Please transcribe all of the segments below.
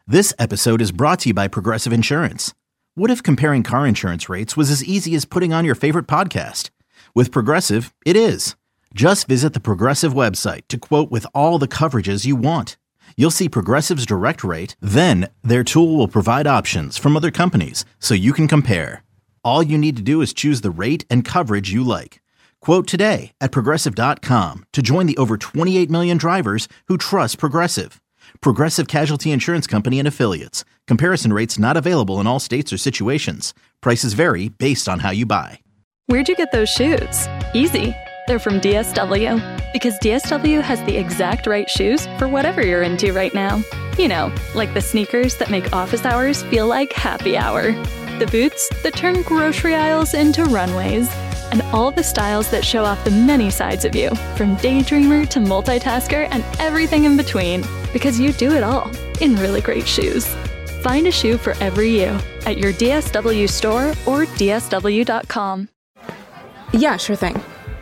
This episode is brought to you by Progressive Insurance. What if comparing car insurance rates was as easy as putting on your favorite podcast? With Progressive, it is. Just visit the Progressive website to quote with all the coverages you want. You'll see Progressive's direct rate, then their tool will provide options from other companies so you can compare. All you need to do is choose the rate and coverage you like. Quote today at Progressive.com to join the over 28 million drivers who trust Progressive. Progressive Casualty Insurance Company and Affiliates. Comparison rates not available in all states or situations. Prices vary based on how you buy. Where'd you get those shoes? Easy. They're from DSW. Because DSW has the exact right shoes for whatever you're into right now. You know, like the sneakers that make office hours feel like happy hour. The boots that turn grocery aisles into runways. And all the styles that show off the many sides of you, from daydreamer to multitasker and everything in between. Because you do it all in really great shoes. Find a shoe for every you at your DSW store or DSW.com. Yeah, sure thing.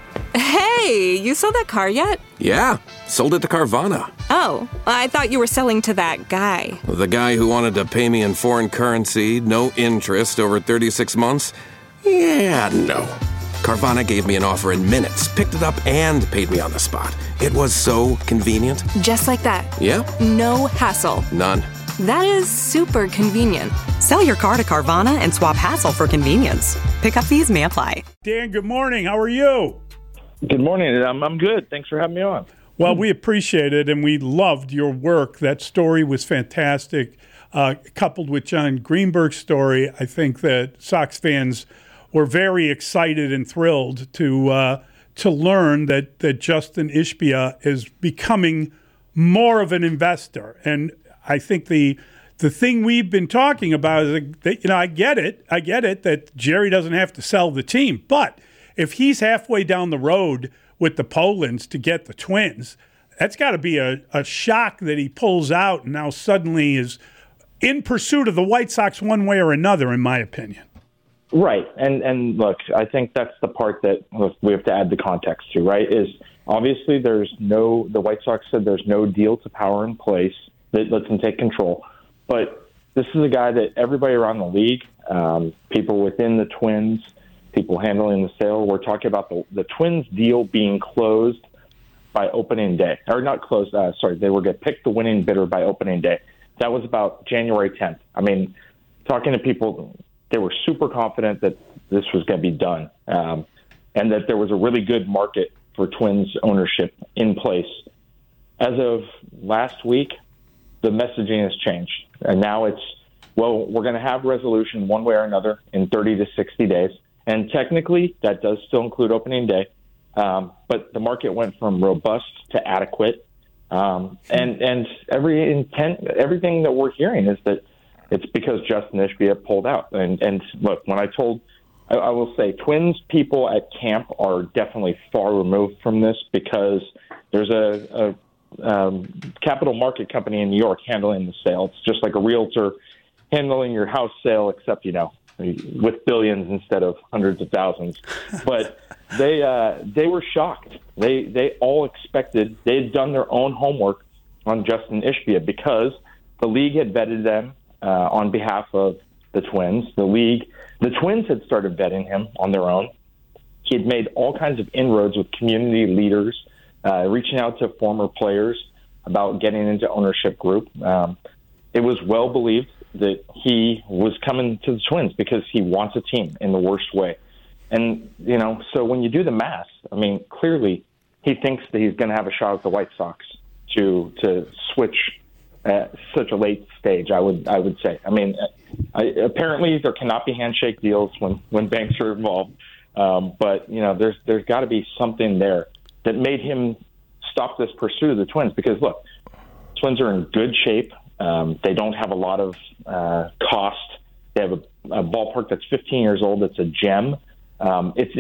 Hey, you sold that car yet? Yeah, sold it to Carvana. Oh, I thought you were selling to that guy. The guy who wanted to pay me in foreign currency, no interest, over 36 months? Yeah, no. Carvana gave me an offer in minutes, picked it up, and paid me on the spot. It was so convenient. Just like that. Yeah? No hassle. None. That is super convenient. Sell your car to Carvana and swap hassle for convenience. Pickup fees may apply. Dan, good morning. How are you? Good morning. I'm good. Thanks for having me on. Well, we appreciate it, and we loved your work. That story was fantastic. Coupled with John Greenberg's story, I think that Sox fans were very excited and thrilled to learn that Justin Ishbia is becoming more of an investor. And I think the thing we've been talking about is that, I get it that Jerry doesn't have to sell the team, but if he's halfway down the road with the Polands to get the Twins, that's got to be a shock that he pulls out and now suddenly is in pursuit of the White Sox one way or another, in my opinion. Right. And look, I think that's the part that we have to add the context to, right, is obviously the White Sox said there's no deal to power in place that lets them take control. But this is a guy that everybody around the league, people within the Twins, people handling the sale, we're talking about the Twins deal being closed by opening day. Or not closed, they were going to pick the winning bidder by opening day. That was about January 10th. I mean, talking to people, they were super confident that this was going to be done and that there was a really good market for Twins ownership in place. As of last week, the messaging has changed. And now it's, well, we're going to have resolution one way or another in 30 to 60 days. And technically, that does still include opening day. But the market went from robust to adequate. And everything that we're hearing is that it's because Justin Ishbia pulled out. And look, when I will say Twins people at camp are definitely far removed from this because there's a capital market company in New York handling the sale. It's just like a realtor handling your house sale, except, with billions instead of hundreds of thousands. But they were shocked. They all expected, they had done their own homework on Justin Ishbia because the league had vetted them on behalf of the Twins. The Twins had started vetting him on their own. He had made all kinds of inroads with community leaders, reaching out to former players about getting into ownership group. It was well believed that he was coming to the Twins because he wants a team in the worst way. And, so when you do the math, I mean, clearly he thinks that he's going to have a shot at the White Sox to switch at such a late stage, I would say. I mean, apparently there cannot be handshake deals when banks are involved. But, there's got to be something there that made him stop this pursuit of the Twins. Because, look, Twins are in good shape. They don't have a lot of cost. They have a ballpark that's 15 years old. That's a gem. It's,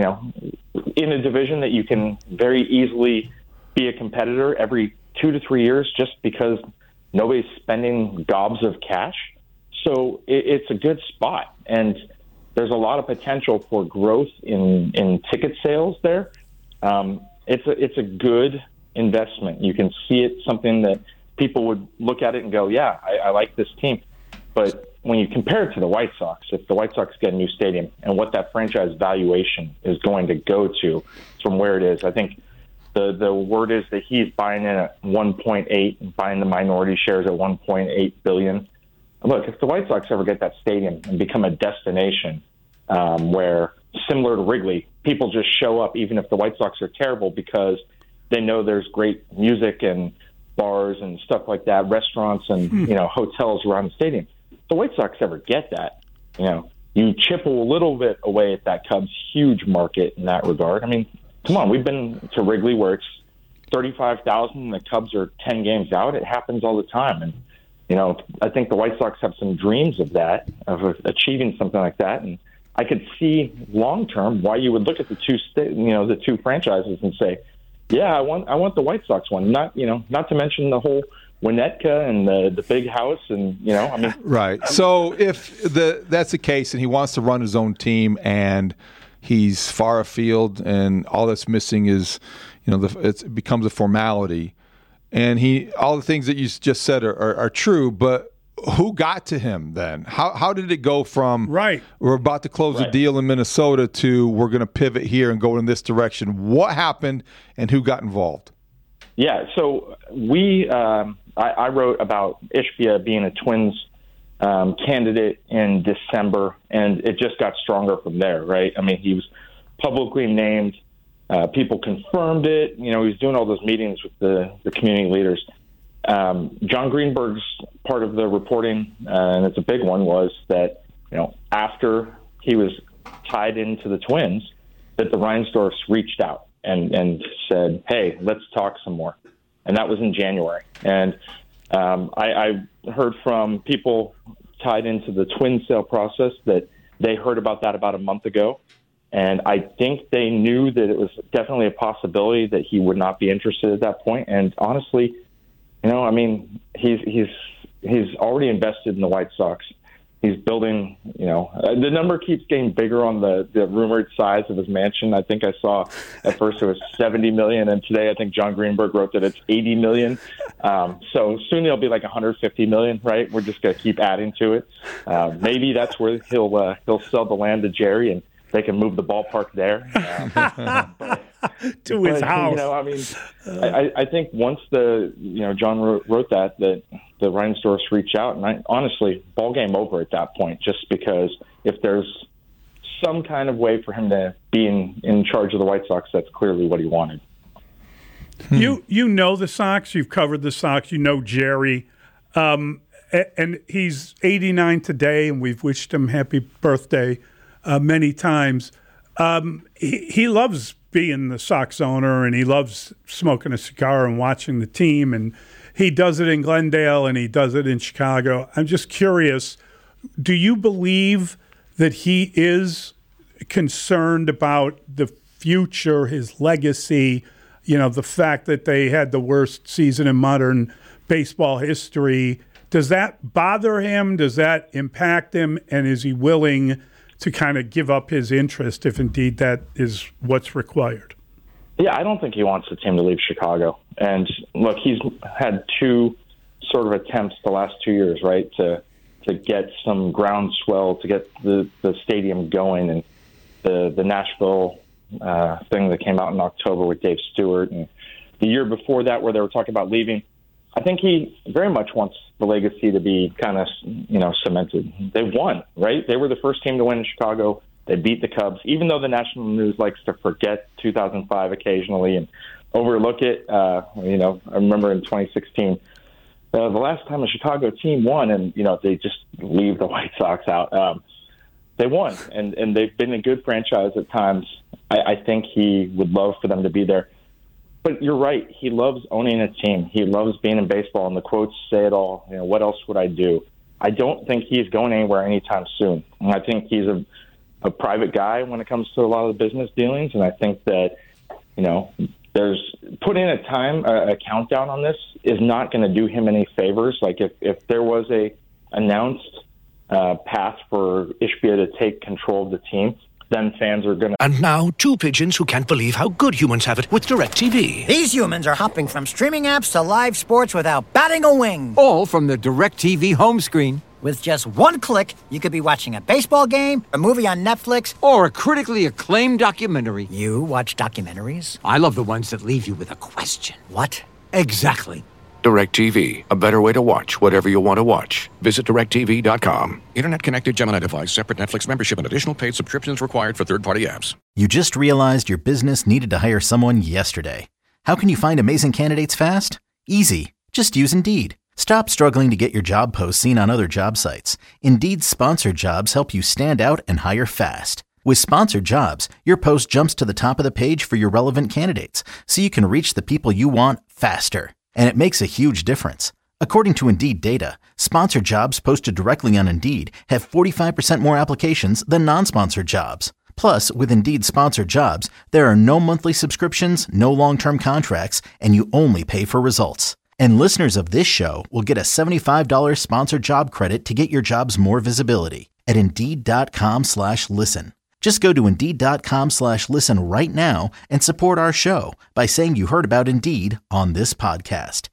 in a division that you can very easily be a competitor every 2 to 3 years just because nobody's spending gobs of cash. So it's a good spot. And there's a lot of potential for growth in ticket sales there. It's a good investment. You can see it, something that people would look at it and go, yeah, I like this team. But when you compare it to the White Sox, if the White Sox get a new stadium and what that franchise valuation is going to go to from where it is, I think the word is that he's buying in at 1.8 and buying the minority shares at 1.8 billion. Look, if the White Sox ever get that stadium and become a destination where, similar to Wrigley, people just show up even if the White Sox are terrible because they know there's great music and bars and stuff like that, restaurants and hotels around the stadium. If the White Sox ever get that, you chip a little bit away at that Cubs huge market in that regard. I mean, come on, we've been to Wrigley where it's 35,000 and the Cubs are 10 games out. It happens all the time. And, I think the White Sox have some dreams of that, of achieving something like that. And I could see long term why you would look at the two franchises and say, yeah, I want the White Sox one. Not to mention the whole Winnetka and the big house and right. So if that's the case and he wants to run his own team and he's far afield and all that's missing is it becomes a formality, and all the things that you just said are true, but who got to him then? How did it go from we're about to close a deal in Minnesota to we're going to pivot here and go in this direction? What happened and who got involved? Yeah, so I wrote about Ishbia being a Twins candidate in December, and it just got stronger from there, right? I mean, he was publicly named. People confirmed it. He was doing all those meetings with the community leaders. John Greenberg's part of the reporting, and it's a big one, was that, after he was tied into the Twins, that the Reinsdorfs reached out and said, hey, let's talk some more. And that was in January. And I heard from people tied into the Twins sale process that they heard about that about a month ago. And I think they knew that it was definitely a possibility that he would not be interested at that point. And honestly, he's already invested in the White Sox. He's building, the number keeps getting bigger on the rumored size of his mansion. I think I saw at first it was $70 million, and today I think John Greenberg wrote that it's $80 million. So soon it'll be like $150 million, right? We're just going to keep adding to it. Maybe that's where he'll sell the land to Jerry and they can move the ballpark there. To his house. I think once John wrote that the Reinsdorfs reach out, and honestly, ball game over at that point, just because if there's some kind of way for him to be in charge of the White Sox, that's clearly what he wanted. You know the Sox, you've covered the Sox, Jerry, and he's 89 today, and we've wished him happy birthday many times. He loves being the Sox owner, and he loves smoking a cigar and watching the team, and he does it in Glendale and he does it in Chicago. I'm just curious, do you believe that he is concerned about the future, his legacy, the fact that they had the worst season in modern baseball history? Does that bother him? Does that impact him? And is he willing to kind of give up his interest if indeed that is what's required? Yeah, I don't think he wants the team to leave Chicago. And look, he's had two sort of attempts the last 2 years, right, to get some groundswell, to get the stadium going, and the Nashville thing that came out in October with Dave Stewart, and the year before that where they were talking about leaving. I think he very much wants the legacy to be kind of, cemented. They won, right? They were the first team to win in Chicago. They beat the Cubs, even though the national news likes to forget 2005 occasionally and overlook it. I remember in 2016, the last time a Chicago team won, and, they just leave the White Sox out. They won, and they've been a good franchise at times. I think he would love for them to be there. But you're right. He loves owning a team. He loves being in baseball, and the quotes say it all. What else would I do? I don't think he's going anywhere anytime soon. And I think he's a private guy when it comes to a lot of the business dealings, and I think that, there's putting a countdown on this is not going to do him any favors. Like if there was a announced path for Ishbia to take control of the team, then fans are going to... And now, two pigeons who can't believe how good humans have it with DirecTV. These humans are hopping from streaming apps to live sports without batting a wing. All from the DirecTV home screen. With just one click, you could be watching a baseball game, a movie on Netflix, or a critically acclaimed documentary. You watch documentaries? I love the ones that leave you with a question. What? Exactly. DirecTV, a better way to watch whatever you want to watch. Visit DirecTV.com. Internet-connected Gemini device, separate Netflix membership, and additional paid subscriptions required for third-party apps. You just realized your business needed to hire someone yesterday. How can you find amazing candidates fast? Easy. Just use Indeed. Stop struggling to get your job posts seen on other job sites. Indeed's sponsored jobs help you stand out and hire fast. With sponsored jobs, your post jumps to the top of the page for your relevant candidates, so you can reach the people you want faster. And it makes a huge difference. According to Indeed data, sponsored jobs posted directly on Indeed have 45% more applications than non-sponsored jobs. Plus, with Indeed sponsored jobs, there are no monthly subscriptions, no long-term contracts, and you only pay for results. And listeners of this show will get a $75 sponsored job credit to get your jobs more visibility at Indeed.com/listen. Just go to Indeed.com/listen right now and support our show by saying you heard about Indeed on this podcast.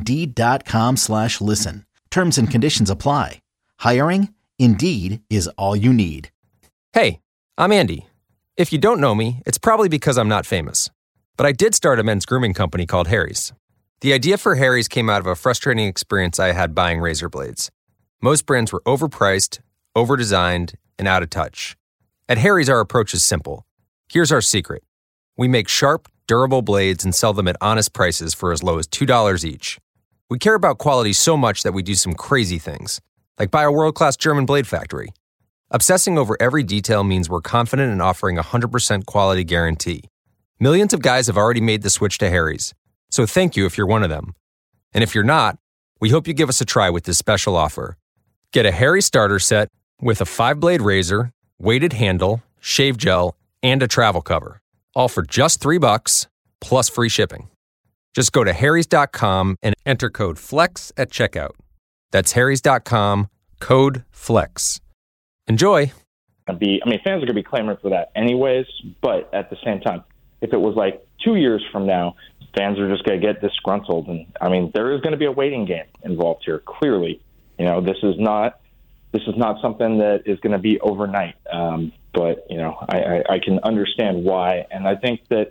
Indeed.com/listen. Terms and conditions apply. Hiring? Indeed is all you need. Hey, I'm Andy. If you don't know me, it's probably because I'm not famous. But I did start a men's grooming company called Harry's. The idea for Harry's came out of a frustrating experience I had buying razor blades. Most brands were overpriced, overdesigned, and out of touch. At Harry's, our approach is simple. Here's our secret. We make sharp, durable blades and sell them at honest prices for as low as $2 each. We care about quality so much that we do some crazy things, like buy a world-class German blade factory. Obsessing over every detail means we're confident in offering a 100% quality guarantee. Millions of guys have already made the switch to Harry's, so thank you if you're one of them. And if you're not, we hope you give us a try with this special offer. Get a Harry's starter set with a 5-blade razor, weighted handle, shave gel, and a travel cover. All for just $3 plus free shipping. Just go to harrys.com and enter code FLEX at checkout. That's harrys.com, code FLEX. Enjoy. Fans are going to be clamoring for that anyways, but at the same time, if it was like 2 years from now, fans are just going to get disgruntled. And there is going to be a waiting game involved here, clearly. This is not something that is going to be overnight. But I can understand why. And I think that,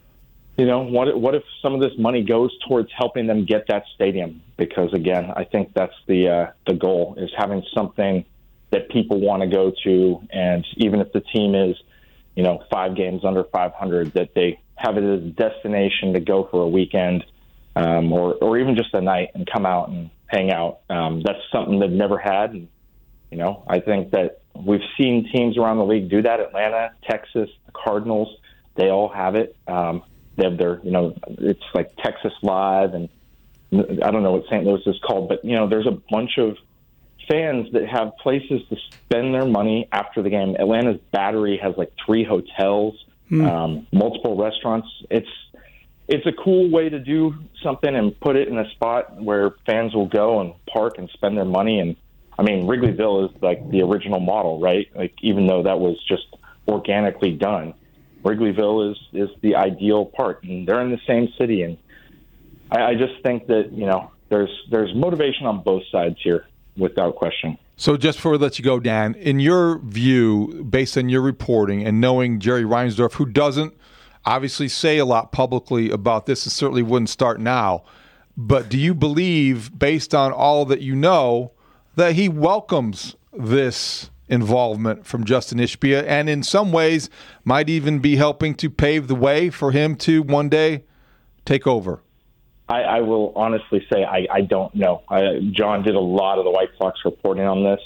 what if some of this money goes towards helping them get that stadium? Because, again, I think that's the goal, is having something that people want to go to. And even if the team is, 5 games under 500, that they have it as a destination to go for a weekend or even just a night and come out and hang out. That's something they've never had. And, I think that we've seen teams around the league do that. Atlanta, Texas, the Cardinals, they all have it. They have their, it's like Texas Live, and I don't know what St. Louis is called, but, there's a bunch of fans that have places to spend their money after the game. Atlanta's Battery has like 3 hotels, multiple restaurants. It's a cool way to do something and put it in a spot where fans will go and park and spend their money. And Wrigleyville is like the original model, right? Like, even though that was just organically done, Wrigleyville is the ideal part, and they're in the same city. And I just think that, there's motivation on both sides here, without question. So just before we let you go, Dan, in your view, based on your reporting and knowing Jerry Reinsdorf, who doesn't obviously say a lot publicly about this and certainly wouldn't start now, but do you believe, based on all that you know, that he welcomes this involvement from Justin Ishbia and in some ways might even be helping to pave the way for him to one day take over? I will honestly say I don't know. John did a lot of the White Sox reporting on this.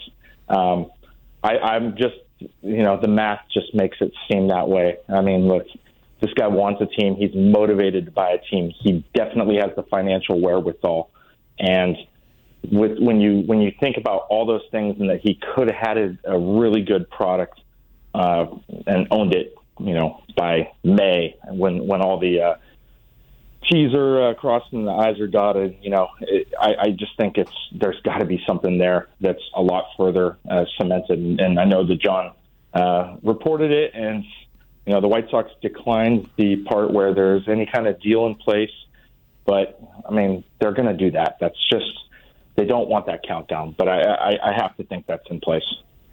I'm just, the math just makes it seem that way. Look, this guy wants a team. He's motivated by a team. He definitely has the financial wherewithal. And when you think about all those things, and that he could have had a really good product and owned it, by May, when all the T's are crossed and the I's are dotted. I just think there's got to be something there that's a lot further cemented. And I know that John reported it, and the White Sox declined the part where there's any kind of deal in place. But I mean, they're going to do that. That's just, they don't want that countdown. But I have to think that's in place.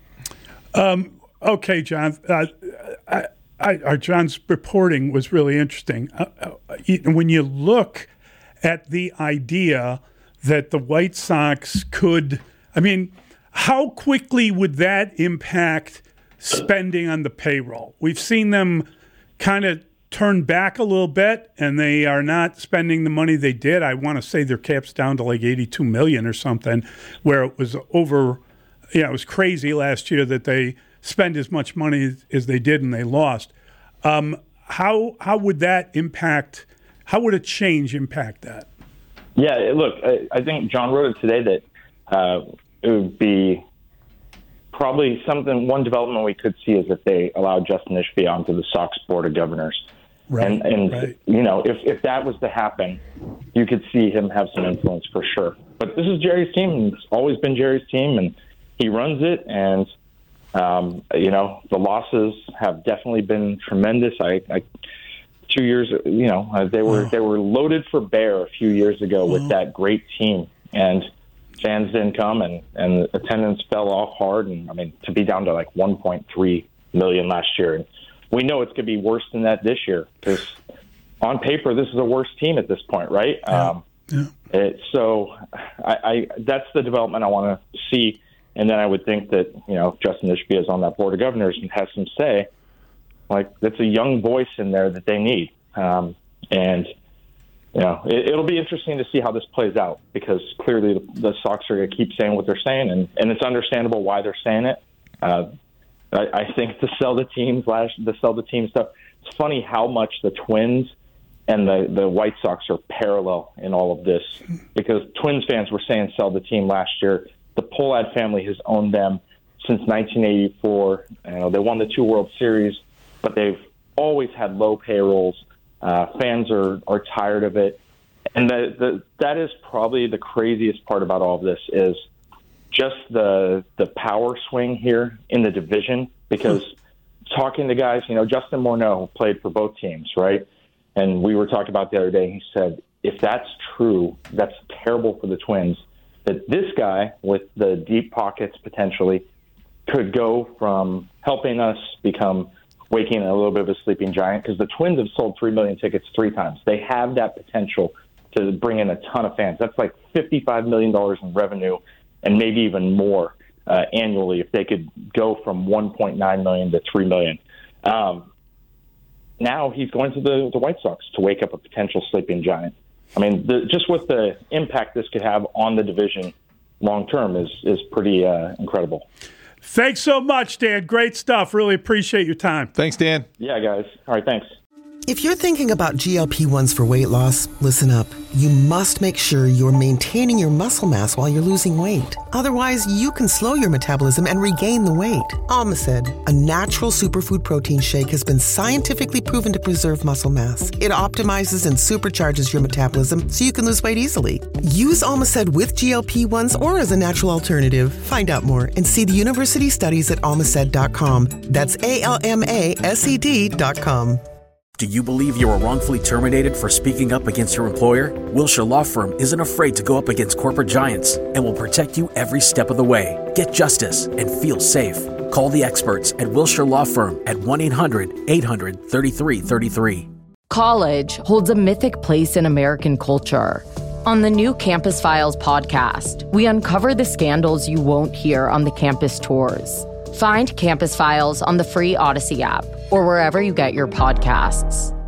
Okay, John. John's reporting was really interesting. When you look at the idea that the White Sox could, I mean, how quickly would that impact spending on the payroll? We've seen them kind of turn back a little bit, and they are not spending the money they did. I want to say their cap's down to like $82 million or something, where it was over. Yeah, it was crazy last year that they spend as much money as they did and they lost. How would that impact? How would a change impact that? Yeah, look, I think John wrote it today that it would be probably one development we could see is if they allowed Justin Ishbia onto the Sox Board of Governors. Right. And right. If that was to happen, you could see him have some influence for sure. But this is Jerry's team. It's always been Jerry's team, and he runs it. And the losses have definitely been tremendous. 2 years, they were loaded for bear a few years ago with that great team, and fans didn't come, and attendance fell off hard. And I mean, to be down to like 1.3 million last year, and we know it's going to be worse than that this year because on paper this is a worse team at this point, right? So that's the development I want to see. And then I would think that, Justin Ishbia is on that Board of Governors and has some say. Like, that's a young voice in there that they need. It'll be interesting to see how this plays out because clearly the Sox are going to keep saying what they're saying, and it's understandable why they're saying it. I think the sell the team stuff, it's funny how much the Twins and the White Sox are parallel in all of this because Twins fans were saying sell the team last year. The Pohlad family has owned them since 1984. They won the 2 World Series, but they've always had low payrolls. Fans are tired of it. And that is probably the craziest part about all of this is just the power swing here in the division because talking to guys, Justin Morneau played for both teams, right? And we were talking about the other day, he said, if that's true, that's terrible for the Twins, that this guy with the deep pockets potentially could go from helping us become waking a little bit of a sleeping giant because the Twins have sold 3 million tickets 3 times. They have that potential to bring in a ton of fans. That's like $55 million in revenue and maybe even more annually if they could go from 1.9 million to 3 million. Now he's going to the White Sox to wake up a potential sleeping giant. I mean, just what the impact this could have on the division long term is pretty incredible. Thanks so much, Dan. Great stuff. Really appreciate your time. Thanks, Dan. Yeah, guys. All right, thanks. If you're thinking about GLP-1s for weight loss, listen up. You must make sure you're maintaining your muscle mass while you're losing weight. Otherwise, you can slow your metabolism and regain the weight. Almacid, a natural superfood protein shake, has been scientifically proven to preserve muscle mass. It optimizes and supercharges your metabolism so you can lose weight easily. Use Almacid with GLP-1s or as a natural alternative. Find out more and see the university studies at almacid.com. That's ALMASED.com. Do you believe you were wrongfully terminated for speaking up against your employer? Wilshire Law Firm isn't afraid to go up against corporate giants and will protect you every step of the way. Get justice and feel safe. Call the experts at Wilshire Law Firm at 1-800-800-3333. College holds a mythic place in American culture. On the new Campus Files podcast, we uncover the scandals you won't hear on the campus tours. Find Campus Files on the free Odyssey app or wherever you get your podcasts.